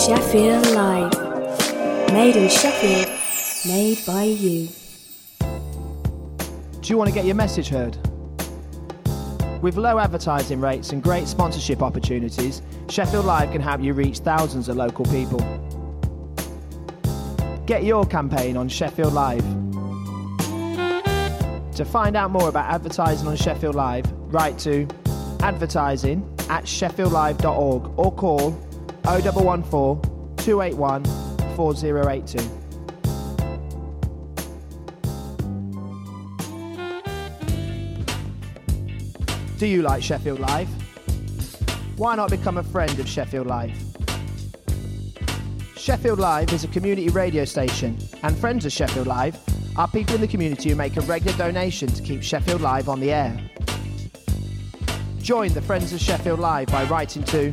Sheffield Live. Made in Sheffield, made by you. Do you want to get your message heard? With low advertising rates and great sponsorship opportunities, Sheffield Live can help you reach thousands of local people. Get your campaign on Sheffield Live. To find out more about advertising on Sheffield Live, write to advertising@sheffieldlive.org or call 0114 281 4082. Do you like Sheffield Live? Why not become a friend of Sheffield Live? Sheffield Live is a community radio station, and friends of Sheffield Live are people in the community who make a regular donation to keep Sheffield Live on the air. Join the Friends of Sheffield Live by writing to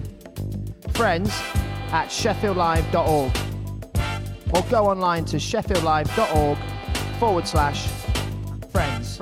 friends@sheffieldlive.org or go online to sheffieldlive.org/friends.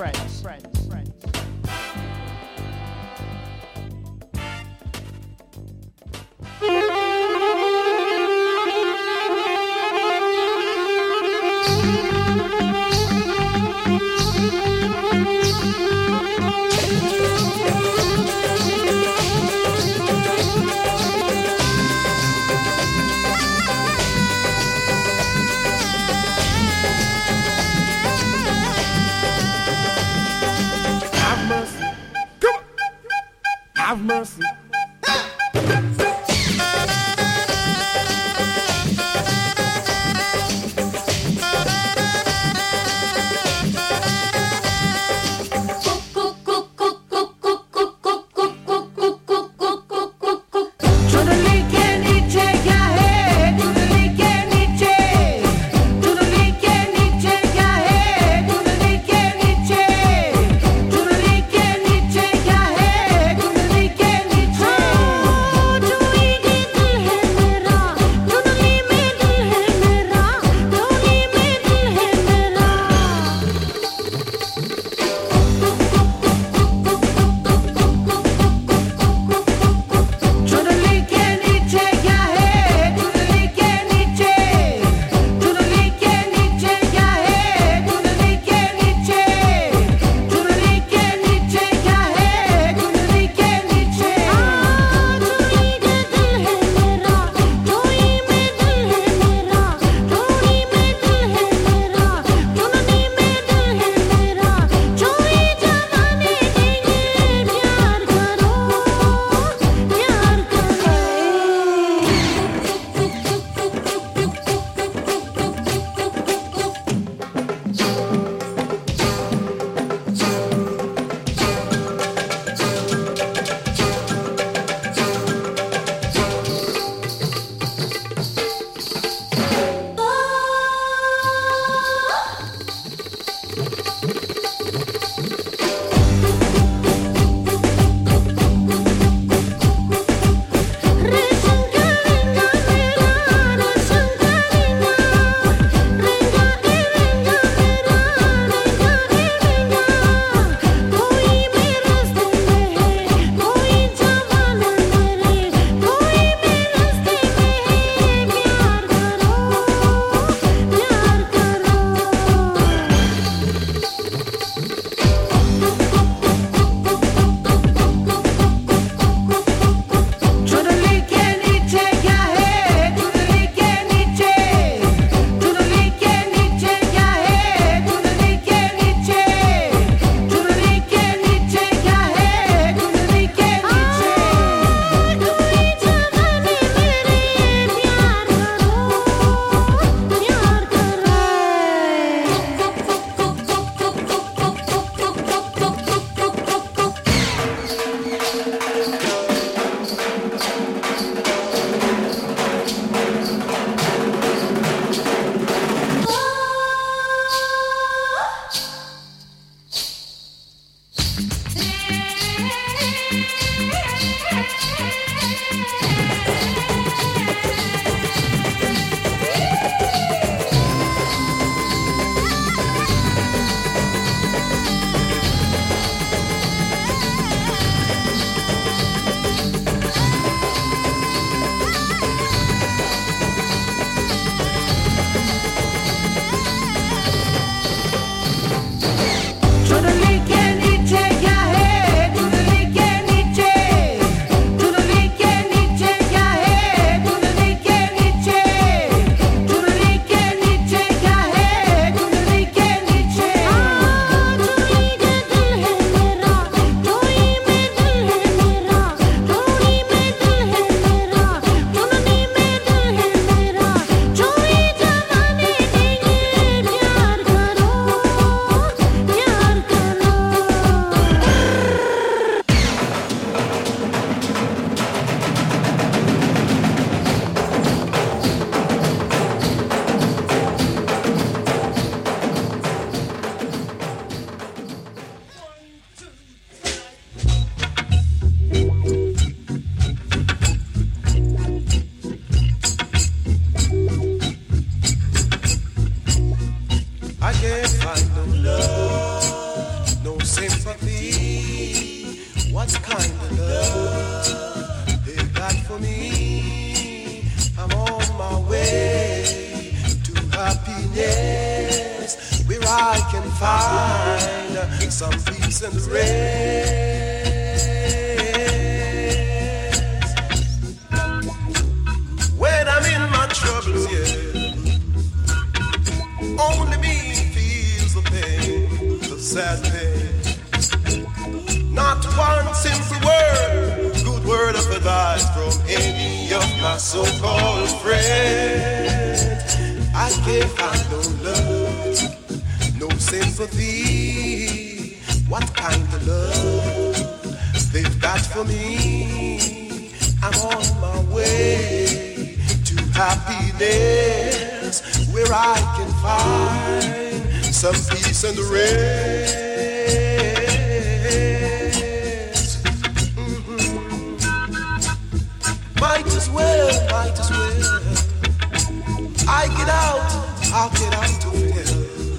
happiness, where I can find some peace and rest. When I'm in my troubles, yeah, only me feels the pain, the sad pain. Not one simple word, good word of advice from any of my so-called friends. I can't find no love, no sympathy. What kind of love they've got for me? I'm on my way to happiness, where I can find some peace and rest. Might as well. I'll get out of hell.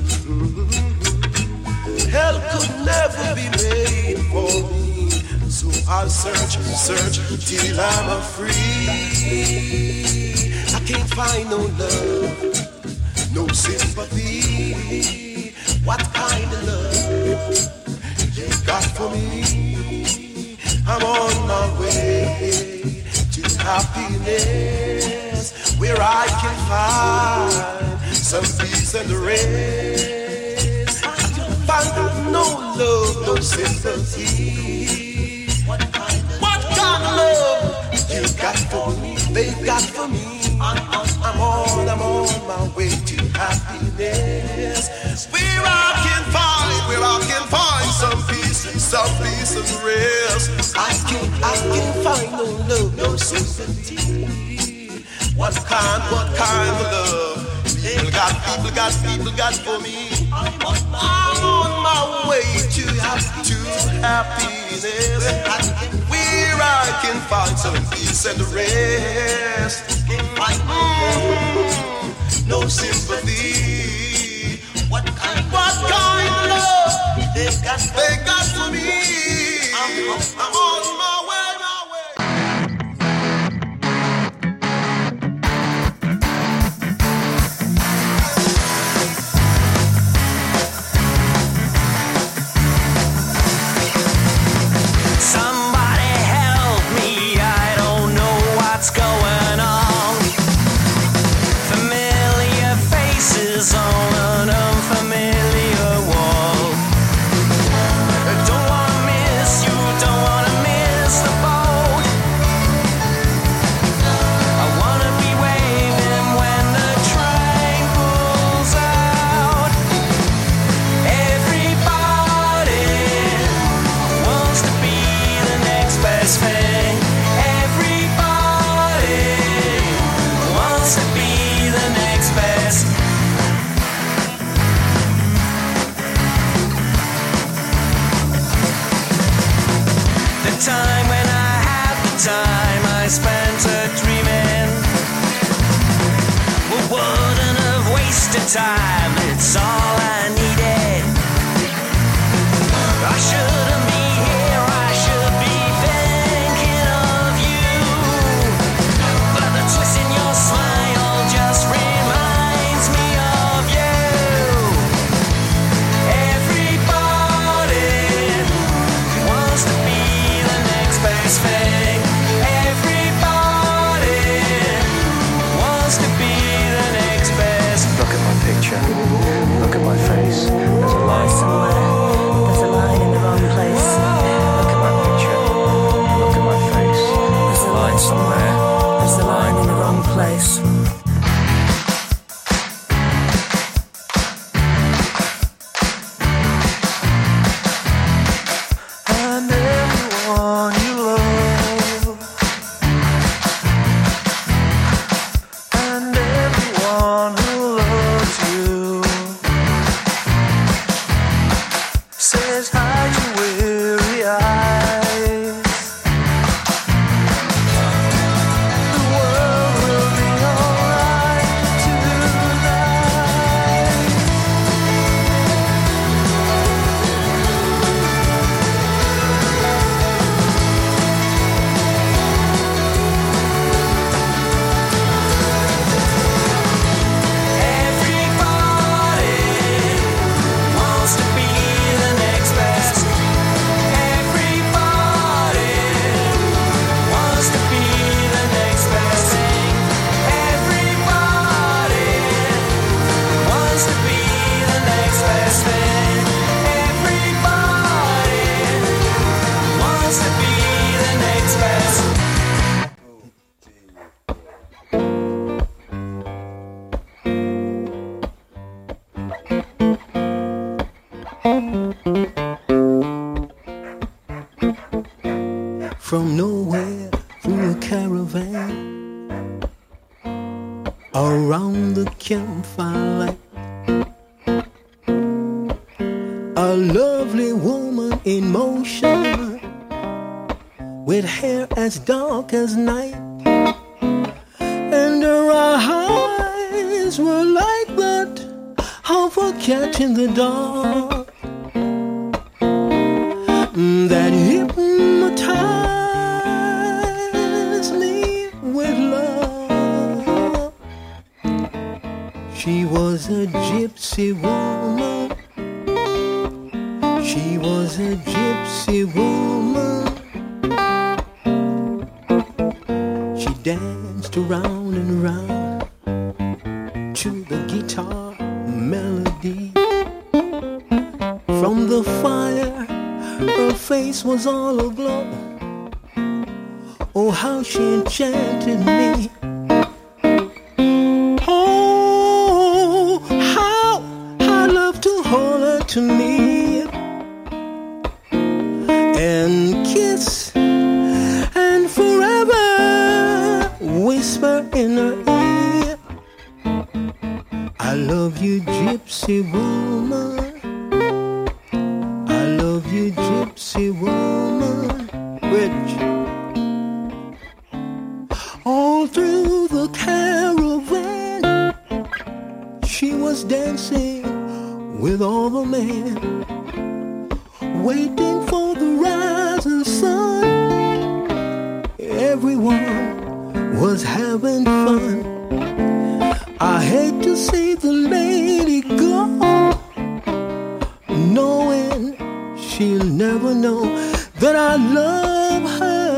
Hell could never be made for me. So I'll search till I'm free. I can't find no love, no sympathy. What kind of love you got for me? I'm on my way to happiness, where I can find some peace and rest. I don't find no love, no sympathy. What kind of love you got for me? They got for me. I'm on my way to happiness, where I can find some peace and rest. I can find no love, no sympathy. What kind of love people got for me? I'm on my way to happiness, where I can find some peace and rest. No sympathy. What kind of love they got for me? I'm on my way. Time, it's all I needed. I shouldn't be here, I should be thinking of you. But the twist in your smile just reminds me of you. Everybody wants to be the next best thing. Everybody wants to be the next best. Look at my picture. Look at around the campfire light. A lovely woman in motion, with hair as dark as night, and her eyes were like that of a cat in the dark, that hypnotized me with love. She was a gypsy woman. She was a gypsy woman. She danced around and round to the guitar melody. From the fire, her face was all aglow. Oh, how she enchanted me. Oh, how I love to hold her to me and kiss and forever whisper in her ear, I love you, gypsy woman. I love you, gypsy woman. Rich. All through the caravan, she was dancing with all the men, waiting for the rising sun. Everyone was having fun. I hate to see the lady go, knowing she'll never know that I love her.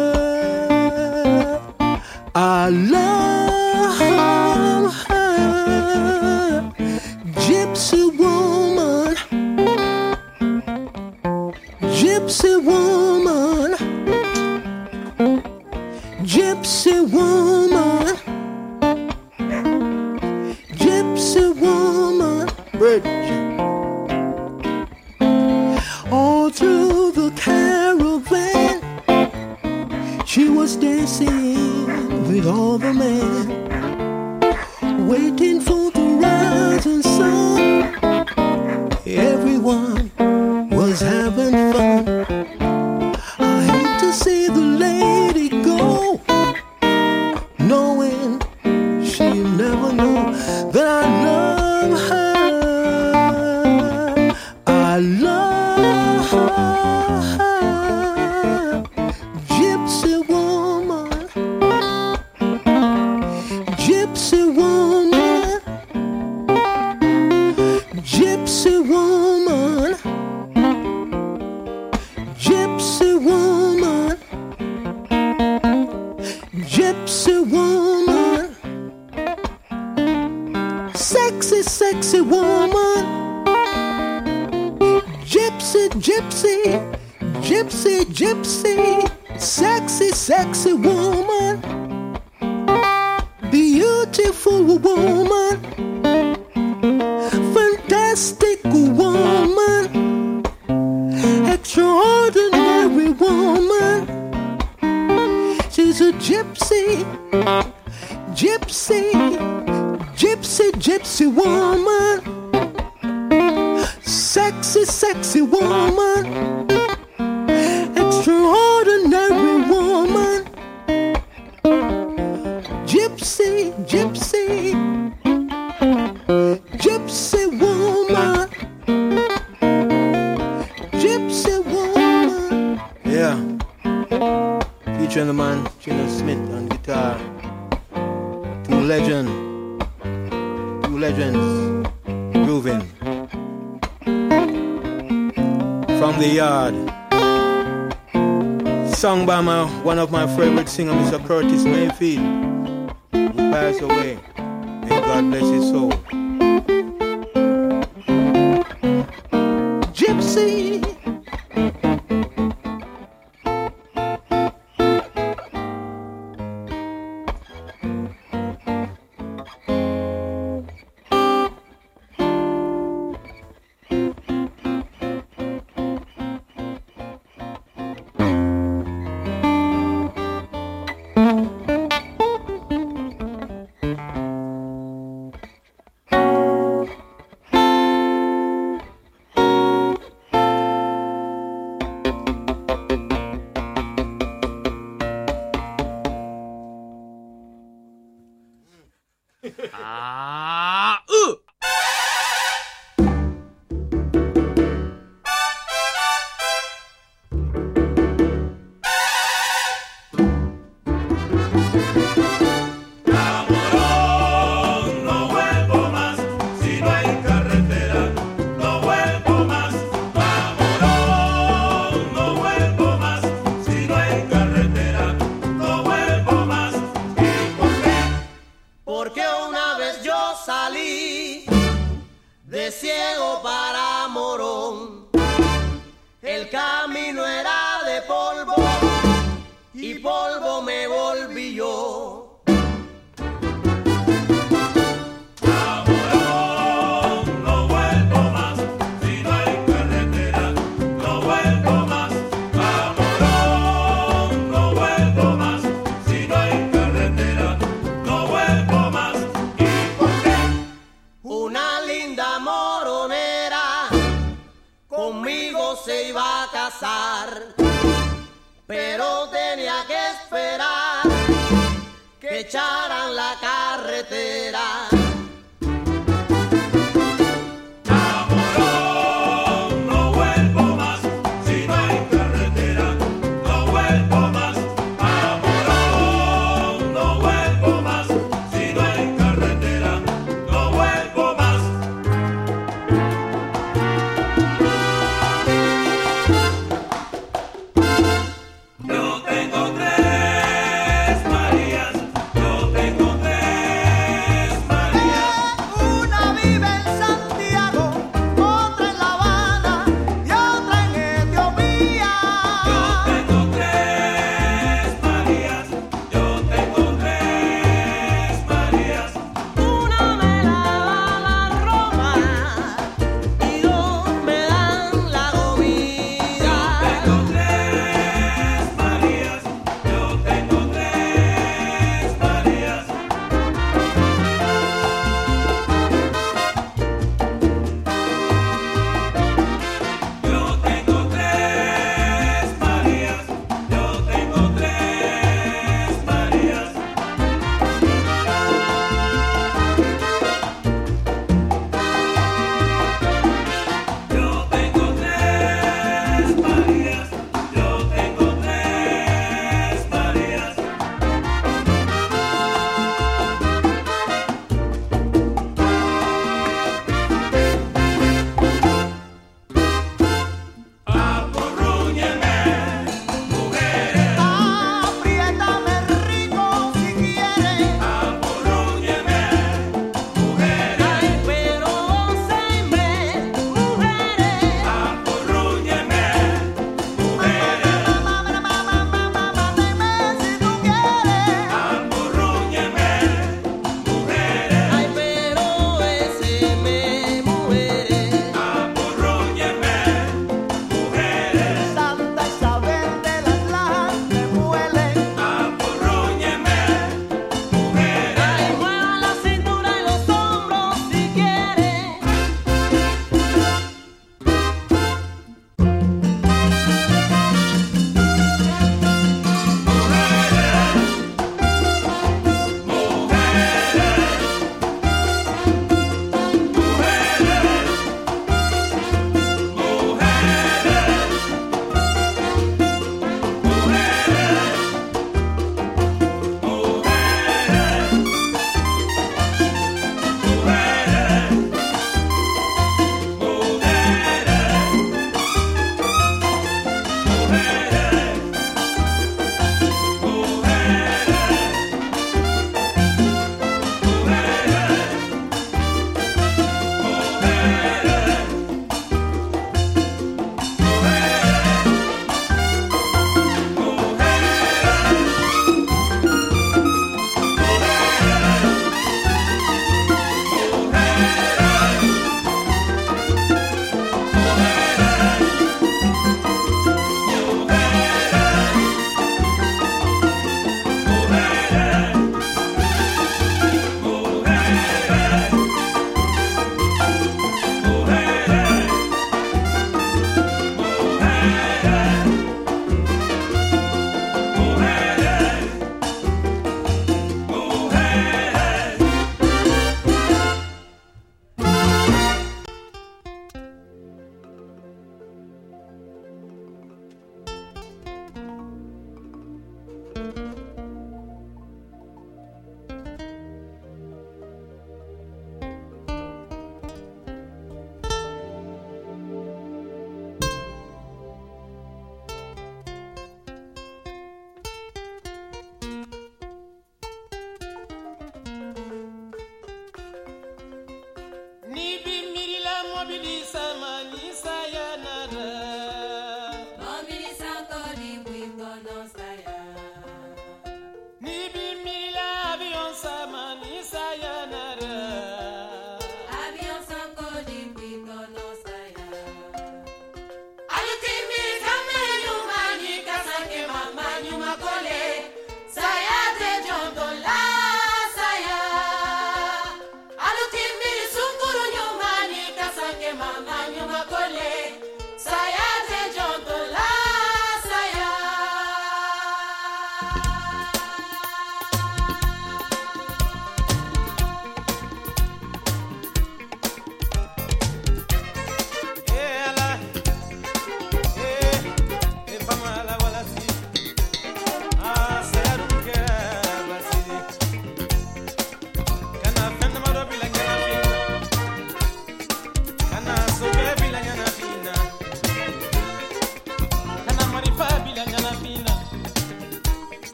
I love her, gypsy woman, gypsy woman, gypsy woman, gypsy woman. Bridge. All through the caravan, she was dancing with all the men, waiting for the rising sun. Everyone was having fun. I hate to see the lady go, knowing she'll never know that I love her. I love her, gypsy woman, gypsy woman, gypsy woman, gypsy woman, gypsy woman, sexy, sexy woman, gypsy, gypsy, gypsy, gypsy, sexy, sexy woman, beautiful woman, fantastic woman, extraordinary woman. She's a gypsy, gypsy, gypsy, gypsy woman, sexy, sexy woman, extraordinary woman, gypsy, gypsy, gypsy woman, gypsy woman. Yeah, featuring the man Gina Smith on guitar. Two legends grooving from the yard. Sung by one of my favorite singers, Mr. Curtis Mayfield, who passed away. May God bless his soul. Gypsy. Porque una vez yo salí de Ciego para Morón. El camino era de polvo y polvo me volví yo. Una linda moronera conmigo se iba a casar, pero tenía que esperar que echaran la carretera. Yo tengo tres Marías, yo tengo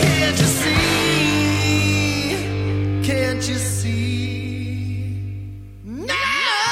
Can't you see? Can't you see? No!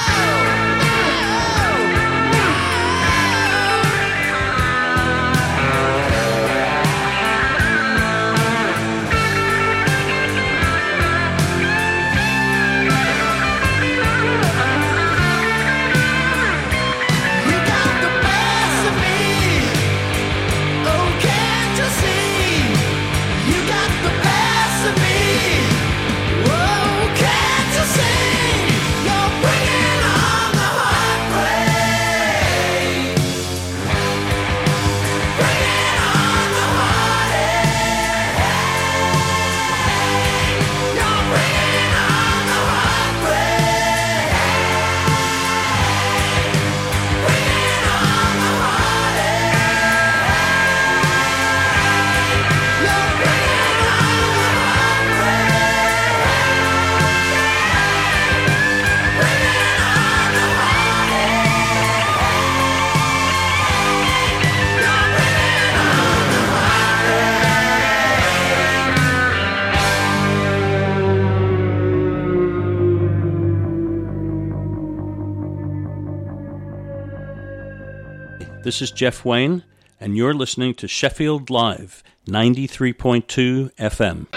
This is Jeff Wayne, and you're listening to Sheffield Live, 93.2 FM.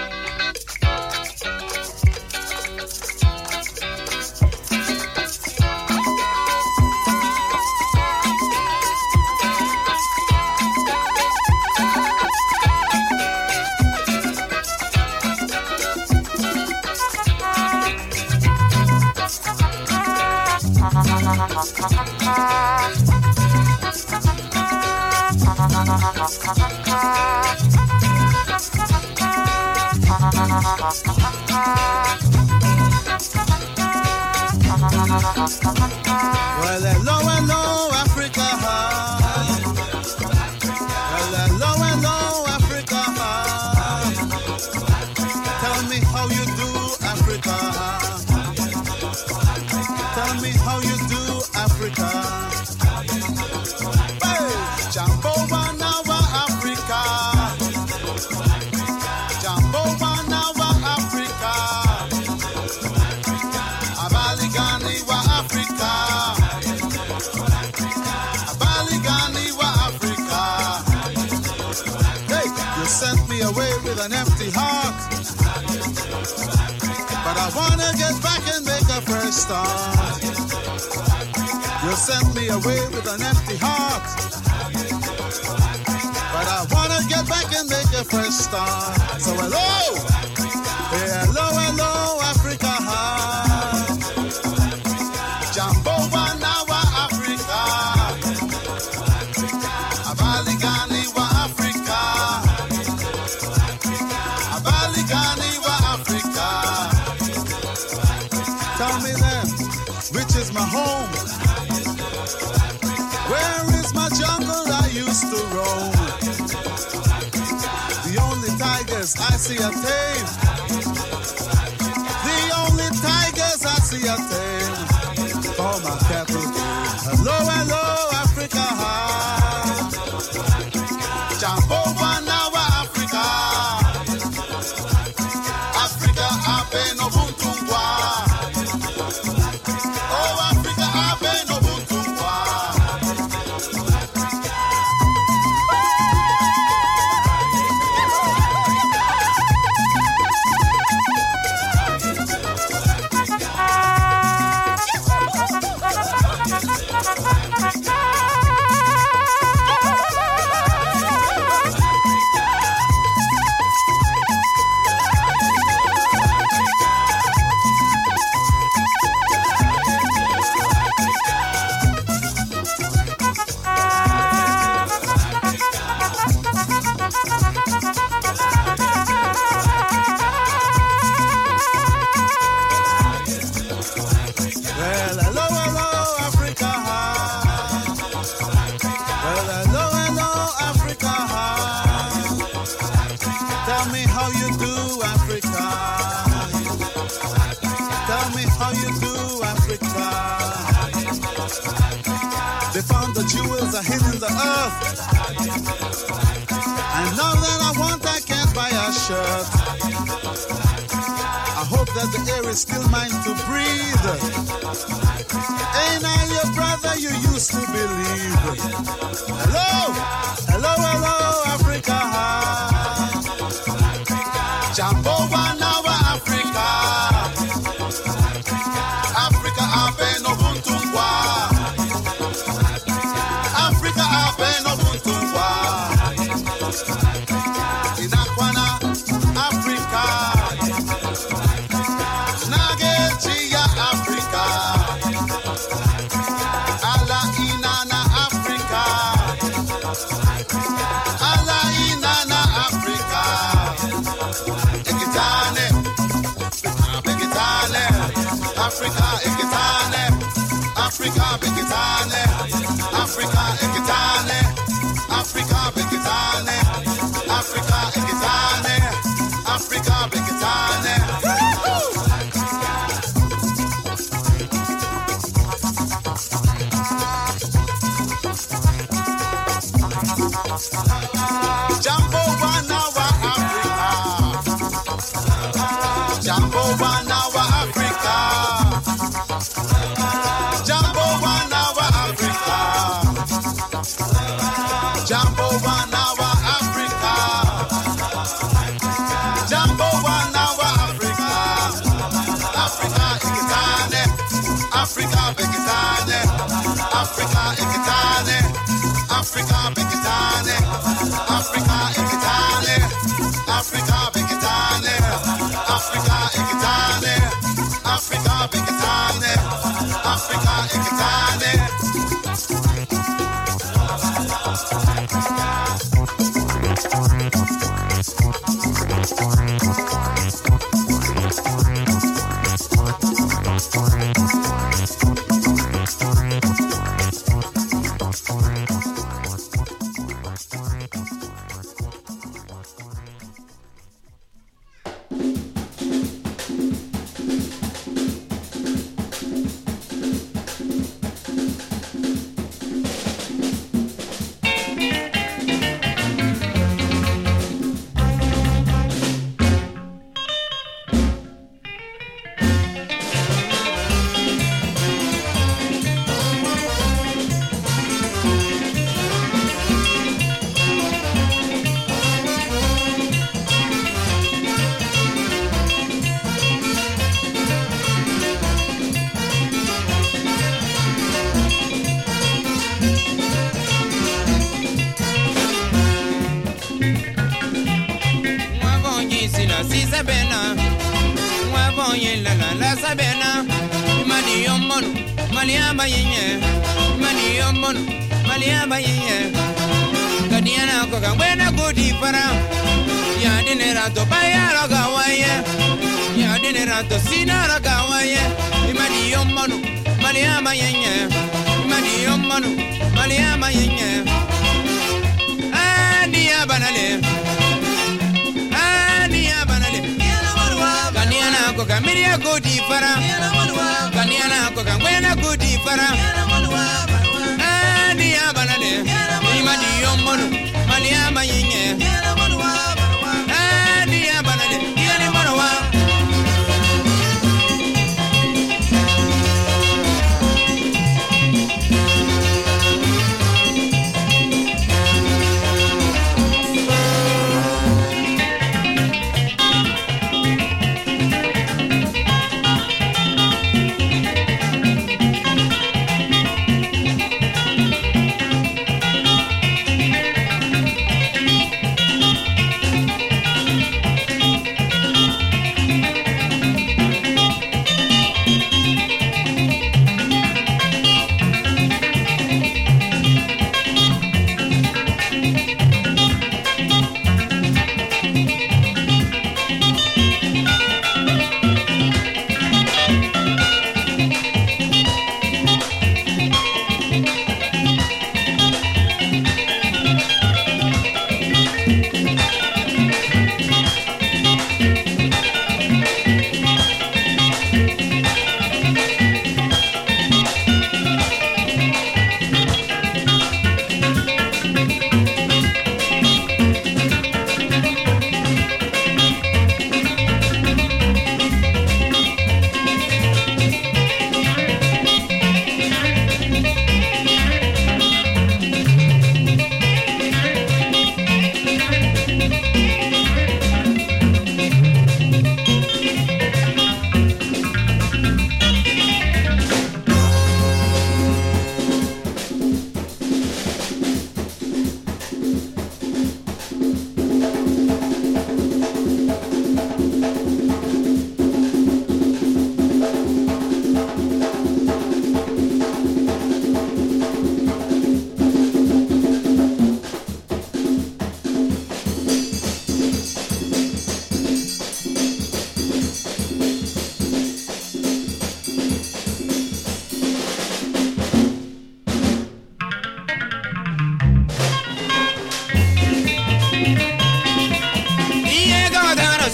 Well, hello, Africa. Well, hello, Africa. Tell me how you do, Africa. Tell me how you do, Africa. Hey, Jambo Banawa, Africa. Jambo Banawa, Africa. Abaligani wa Africa. Abaligani wa Africa. Hey, you sent me away with an empty heart, but I wanna get back and make a fresh start. You sent me away with an empty heart, but I wanna get back and make a fresh start. So hello, hey, hello, Africa. Jambo Banawa, Africa. Abaligani wa Africa. Abaligani wa Africa. Tell me then, which is my home? Where is my jungle I used to roam? The only tigers I see are tame. The only tigers I see are tame. For my cattle. Hello, Africa. Jambo Banawa, Africa. Africa, Abe no Buntungwa. Oh, Africa, Abe no Buntungwa. Well, hello, Africa. Well, hello, Africa. Tell me how you do, Africa. Tell me how you do, Africa. They found the jewels are hidden in the earth. And now that I want, I can't buy a shirt. I hope that the air is still mine to breathe. Ain't I your brother you used to believe? Hello, hello, hello, Africa. Jambo Wanawa Africa. Africa Aben Obuntungwa. Africa Aben Obuntungwa. Inakwana Africa. Nagetia Africa. Ala Inana Africa. Ala Inana Africa. Ekitane. Bekitane. Africa Ekitane. Africa Bekitane. Africa Ekitane. Africa Bekitane. Africa Ekitane. Africa Bekitane. Jambo Wanawa Africa. Jambo Wanawa Africa. Jambo Wanawa Africa. Jambo Wanawa Africa. Jambo Wanawa Africa. Africa Ekitane. Africa Bekitane. Africa Ekitane. Africa Bekitane. Africa Ekitane. Africa Bekitane. Africa Ekitane. Africa Bekitane. Africa Ekitane.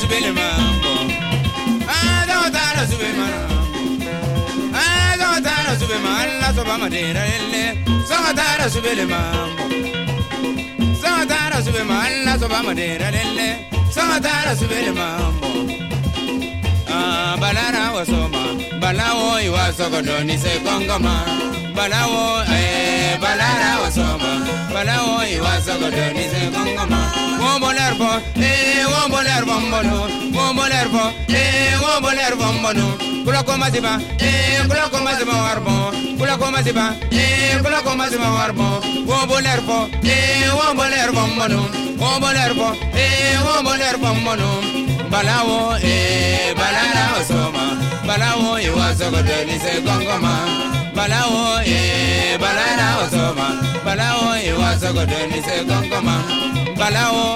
subele mambo. Dawatara sube mambo. Dawatara sube malla soba madera lele. Dawatara subele mambo. Dawatara sube malla soba madera lele. Dawatara subele mambo. Balara wasoma, balawo iwasogodoni se kongoma. Balawo balara wasoma, balawo iwasogodoni se kongoma. Wombolerbo wombolerbo wombolerbo wombolerbo. Kula koma ziba warbo. Kula koma ziba warbo. Wombolerbo wombolerbo. Balawo balara wasoma, balawo iwasogodoni se kongoma. Balawo balara wasoma, balawo iwasogodoni se kongoma. Balawo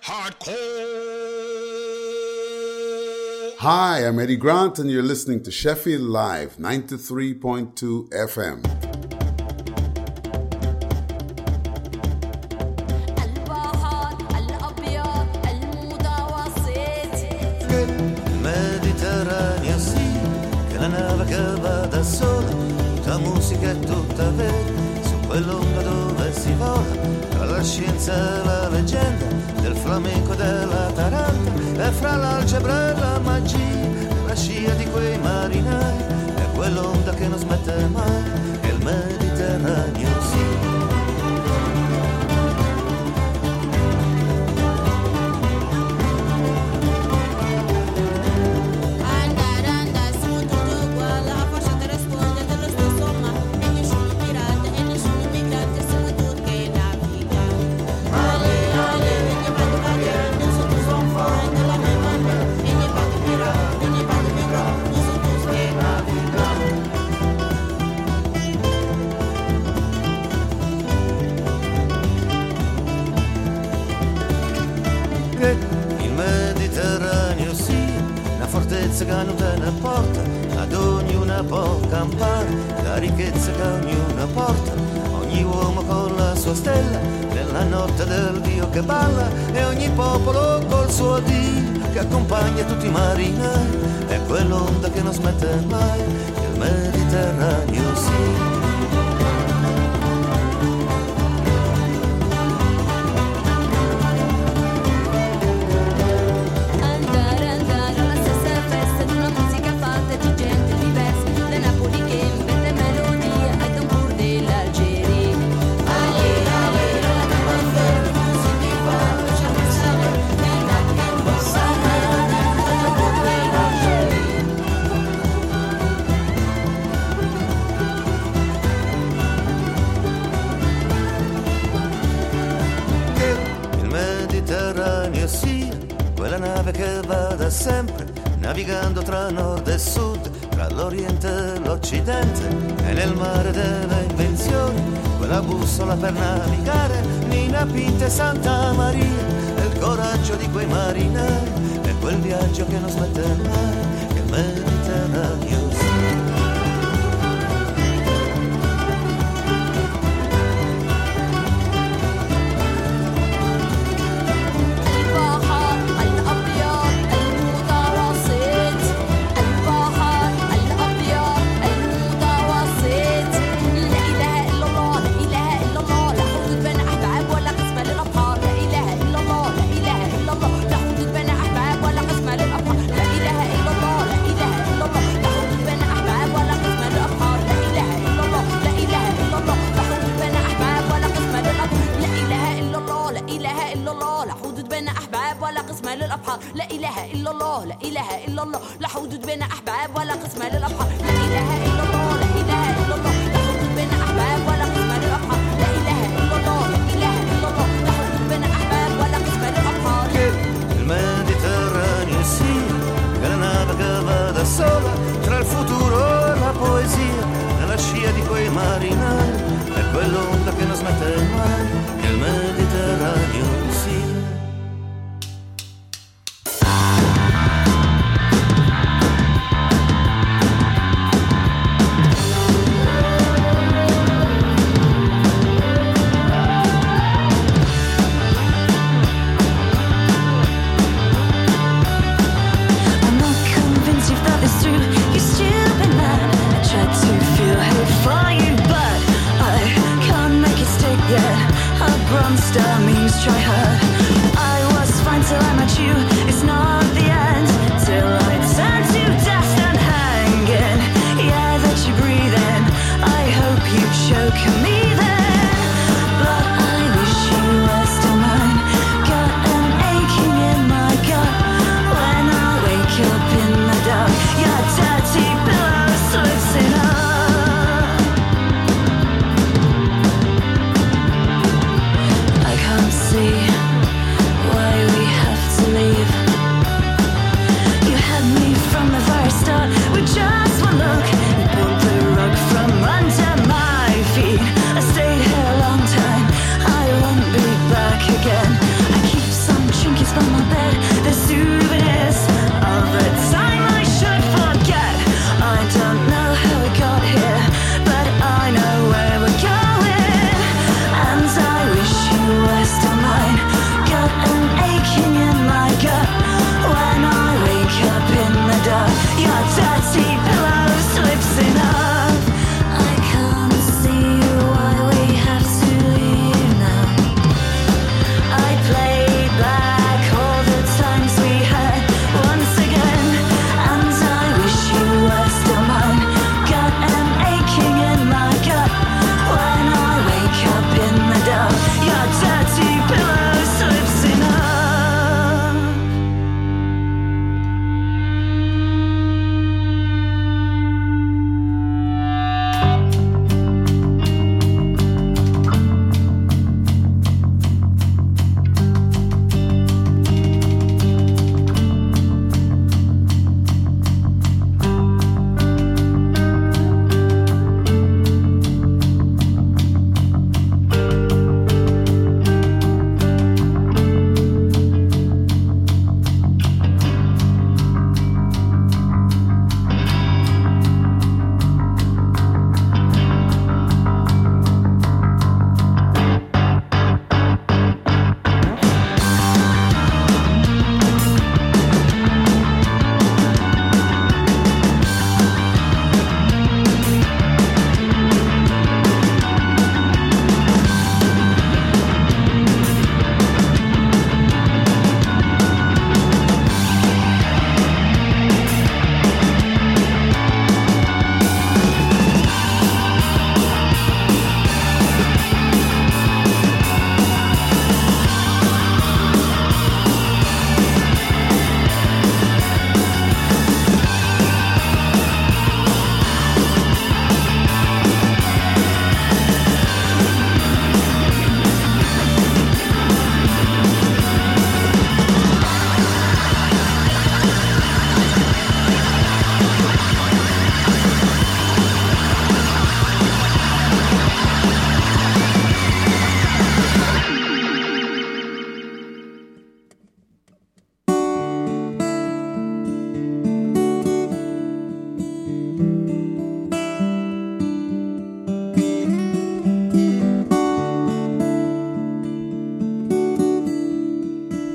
Hi, I'm Eddie Grant, and you're listening to Sheffield Live, 93.2 FM. Mediterraneo, sì, che la nave che va da sola, tutta musica è tutta vera, su quell'onda dove si vola, tra la scienza e la leggenda, del flamenco e della taranta, e fra l'algebra e la magia, la scia di quei marinai, è quell'onda che non smette mai, è il Mediterraneo, sì. Che non te ne porta, ad ognuna può campare, la ricchezza che ognuna porta, ogni uomo con la sua stella, nella notte del Dio che balla, e ogni popolo col suo Dio, che accompagna tutti i marinai, è quell'onda che non smette mai, il Mediterraneo, sì. Sempre navigando tra nord e sud, tra l'oriente e l'occidente, e nel mare delle invenzioni, quella bussola per navigare, Nina Pinta e Santa Maria, e il coraggio di quei marinai, e quel viaggio che non smette mai, che il Mediterraneo, sì.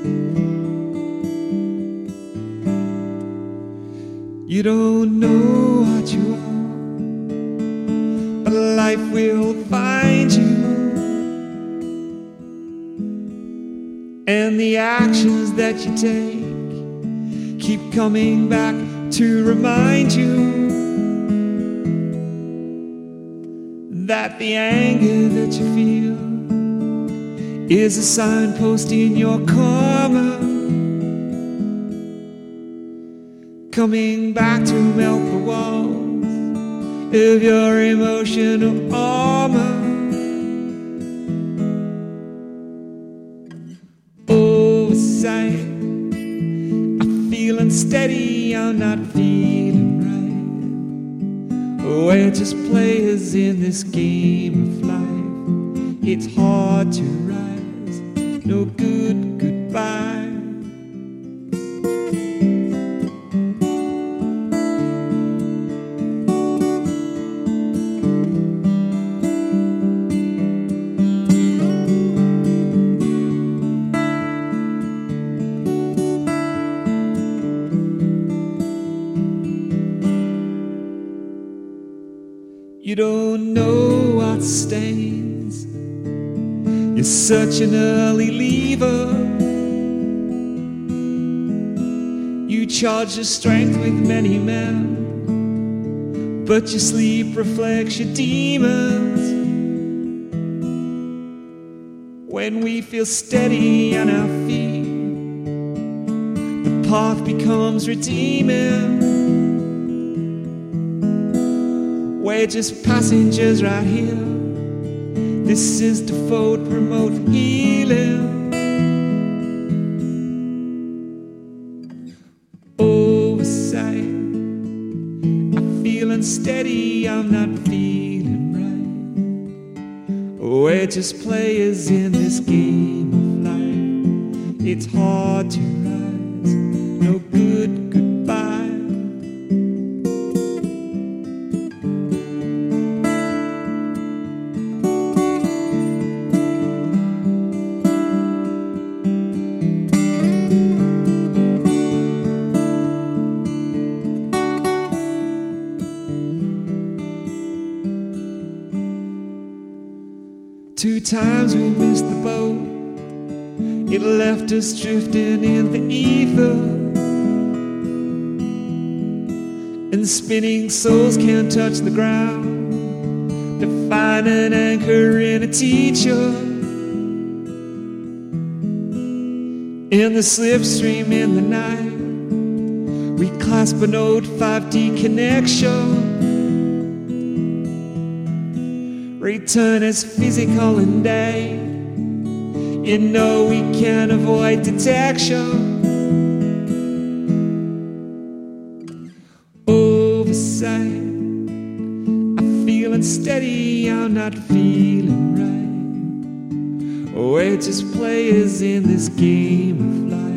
You don't know what you are, but life will find you. And the actions that you take keep coming back to remind you that the anger that you feel is a signpost in your karma, coming back to melt the walls of your emotional armor. Oversight, I'm feeling steady, I'm not feeling right. We're just players in this game of life. It's hard to rise, no good goodbye. You don't know what stains. You're such an early leaver. You charge your strength with many men, but your sleep reflects your demons. When we feel steady on our feet, the path becomes redeeming. We're just passengers right here. This is default remote healing. Oversight, I'm feeling steady, I'm not feeling right. We're just players in this game of life. It's hard to rise, no good goodbye. Two times we missed the boat. It left us drifting in the ether. And spinning souls can't touch the ground to find an anchor in a teacher. In the slipstream in the night, we clasp an old 5D connection. Return is physical and day. You know we can't avoid detection. Oversight, I'm feeling steady, I'm not feeling right. We're just players in this game of life.